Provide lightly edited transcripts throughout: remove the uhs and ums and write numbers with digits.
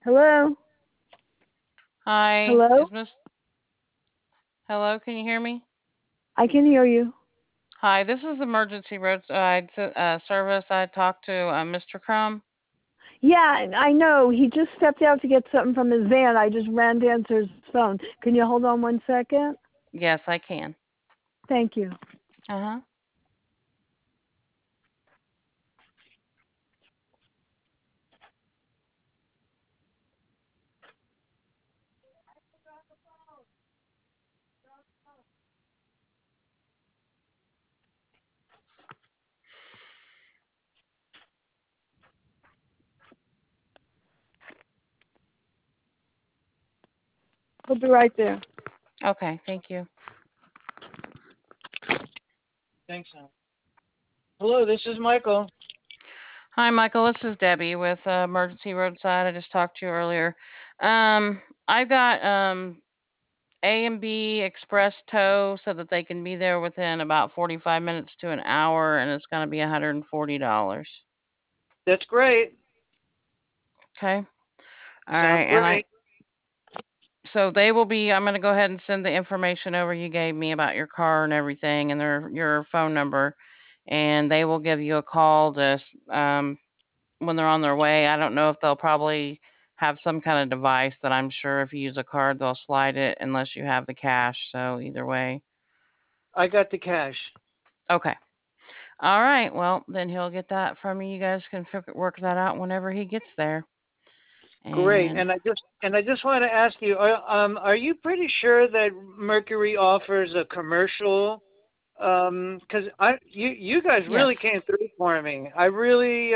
Hello? Hi, Hello? is Miss? Hello, can you hear me? I can hear you. Hi, this is Emergency Roadside Service. I talked to Mr. Crumb. Yeah, I know. He just stepped out to get something from his van. I just ran to answer his phone. Can you hold on 1 second? Yes, I can. Thank you. Uh huh. He'll be right there. Okay, thank you. Thanks, Sam. Hello, this is Michael. Hi, Michael. This is Debbie with Emergency Roadside. I just talked to you earlier. I've got A and B Express Tow so that they can be there within about 45 minutes to an hour, and it's going to be $140. That's great. Okay. All Sounds right, and I great. so they will be. I'm going to go ahead and send the information over you gave me about your car and everything, and your phone number, and they will give you a call when they're on their way. I don't know if they'll probably have some kind of device that I'm sure if you use a card they'll slide it unless you have the cash. So either way, I got the cash. okay. All right. Well, then he'll get that from you. You guys can work that out whenever he gets there. Great. And And I just want to ask you, are you pretty sure that Mercury offers a commercial? Because you guys really yes. came through for me. I really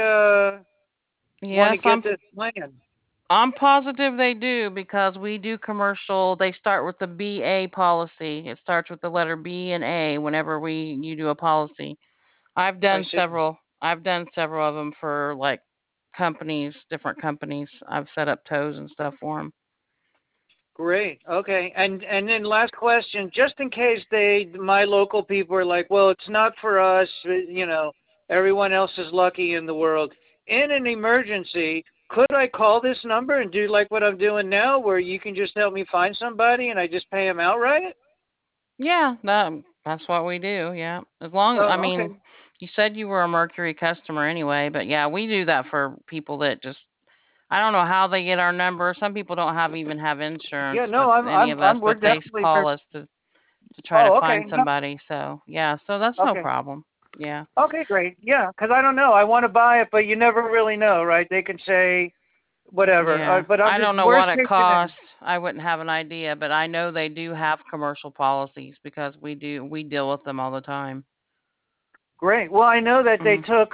want to Yes, get this plan. I'm positive they do because we do commercial. They start with the BA policy. It starts with the letter B and A whenever we you do a policy. I see. I've done several of them for like companies, different companies. I've set up tows and stuff for them. Great. Okay. And then last question, just in case my local people are like, well, it's not for us, everyone else is lucky in the world. In an emergency, could I call this number and do like what I'm doing now, where you can just help me find somebody and I just pay them outright? Yeah, that's what we do. Yeah, as long I Oh, okay. mean, you said you were a Mercury customer anyway, but yeah, we do that for people that just I don't know how they get our number. Some people don't even have Yeah. insurance No, with any of us, we're but they definitely. call us to try to Oh, okay. find No, somebody. So yeah, so that's no okay. problem. Yeah, Okay, great. Yeah, because I don't know. I want to buy it, but you never really know, right? They can say whatever. yeah. But I'm I just don't know worst what it case scenario. costs. I wouldn't have an idea, but I know they do have commercial policies because we deal with them all the time. Great. Well, I know that they Hmm. took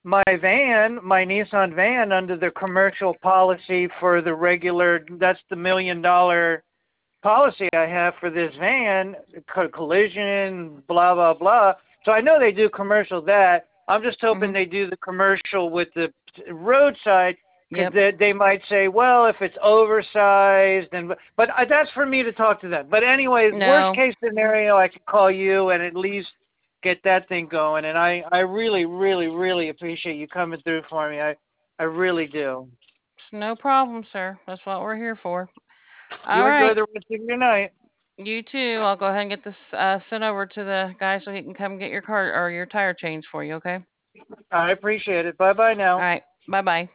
my Nissan van, under the commercial policy for the regular. That's the $1 million policy I have for this van, collision, blah blah blah. So I know they do commercial that. I'm just hoping Hmm. they do the commercial with the roadside, because Yep. they might say, well, if it's oversized, and but that's for me to talk to them. But anyways, worst No, case scenario, I could call you and at least get that thing going. And I really really really appreciate you coming through for me. I really do. it's no problem, sir. That's what we're here for. You All enjoy right. the rest of your night. You too. I'll go ahead and get this sent over to the guy so he can come get your car or your tire changed for you, okay? I appreciate it. Bye bye All now. right. Bye bye.